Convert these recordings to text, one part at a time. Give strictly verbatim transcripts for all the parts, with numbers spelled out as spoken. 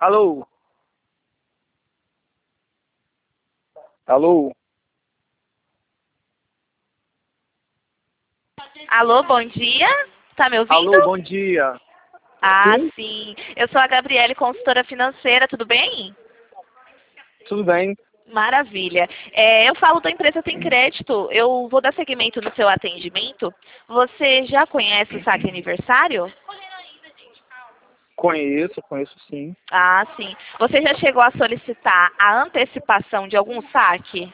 Alô? Alô? Alô, bom dia. Tá me ouvindo? Alô, bom dia. Ah, Sim? sim. Eu sou a Gabriele, consultora financeira, tudo bem? Tudo bem? Maravilha. É, eu falo da empresa Tem Crédito. Eu vou dar seguimento no seu atendimento. Você já conhece o Saque Aniversário? Conheço, conheço sim. Ah, sim. Você já chegou a solicitar a antecipação de algum saque?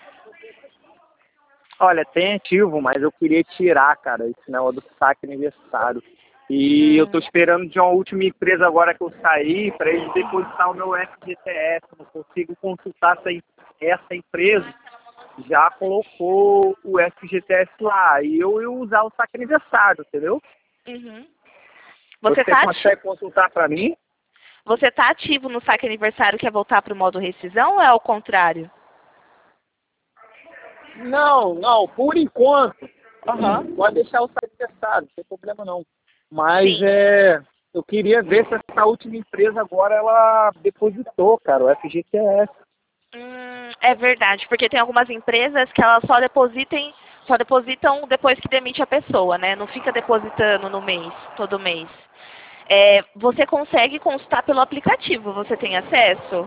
Olha, tem ativo, mas eu queria tirar, cara, esse negócio do saque aniversário. E eu tô Hum. esperando de uma última empresa agora que eu saí para eles depositar o meu F G T S. Não consigo consultar essa, em- essa empresa. Já colocou o F G T S lá. E eu ia usar o saque aniversário, entendeu? Uhum. Você Você tá, ati... consegue consultar para mim? Você tá ativo no Saque Aniversário, quer voltar para o modo rescisão ou é ao contrário? Não, não, por enquanto. Aham. Pode deixar o site testado, não tem problema não. Mas Sim. é, eu queria ver se essa última empresa agora ela depositou, cara, o F G T S. Hum, é verdade, porque tem algumas empresas que elas só depositem, só depositam depois que demite a pessoa, né? Não fica depositando no mês, todo mês. É, você consegue consultar pelo aplicativo, você tem acesso?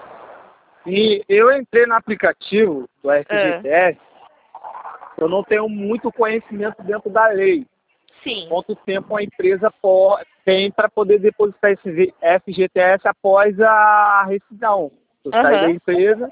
E eu entrei no aplicativo do Ah, F G T S, eu não tenho muito conhecimento dentro da lei. sim. Quanto tempo a empresa po- tem para poder depositar esse V- F G T S após a rescisão. Eu saí da Aham, empresa.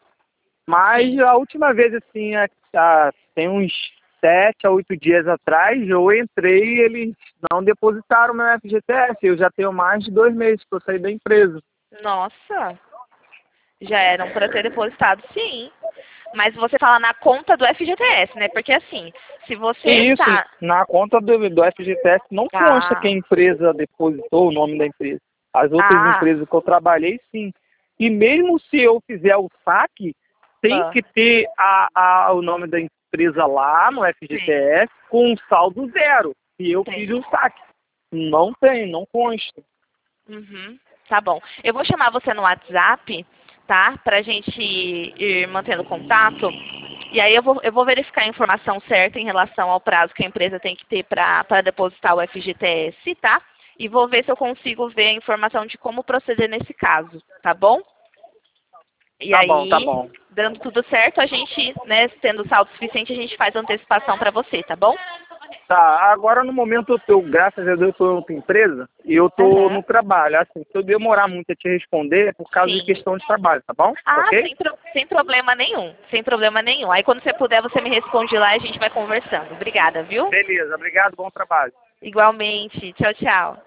Mas sim. a última vez, assim, há- há- tem uns sete a oito dias atrás, eu entrei e eles não depositaram meu F G T S. Eu já tenho mais de dois meses que eu saí da empresa. Nossa, já eram para ter depositado, sim. Mas você fala na conta do F G T S, né? Porque assim, se você E isso, está... na conta do, do F G T S não consta que a Ah, empresa depositou o nome da empresa. As outras ah, empresas que eu trabalhei, sim. E mesmo se eu fizer o saque, tem ah, que ter a, a, o nome da empresa lá no F G T sim, S com um saldo zero. E eu fiz o entendi. saque. Não tem, não consta. Uhum, tá bom. Eu vou chamar você no WhatsApp, tá? Pra gente ir mantendo contato. E aí eu vou, eu vou verificar a informação certa em relação ao prazo que a empresa tem que ter para depositar o F G T S, tá? E vou ver se eu consigo ver a informação de como proceder nesse caso, tá bom? E Tá bom, tá aí, bom. dando tudo certo, a gente, né, tendo saldo suficiente, a gente faz a antecipação para você, tá bom? Tá, agora no momento eu tô, graças a Deus, eu tô em outra empresa e eu tô Aham. no trabalho. Assim, se eu demorar muito a te responder é por causa de Sim. questão de trabalho, tá bom? Ah, Ok? sem, pro- sem problema nenhum. Sem problema nenhum. Aí quando você puder, você me responde lá e a gente vai conversando. Obrigada, viu? Beleza, obrigado, bom trabalho. Igualmente. Tchau, tchau.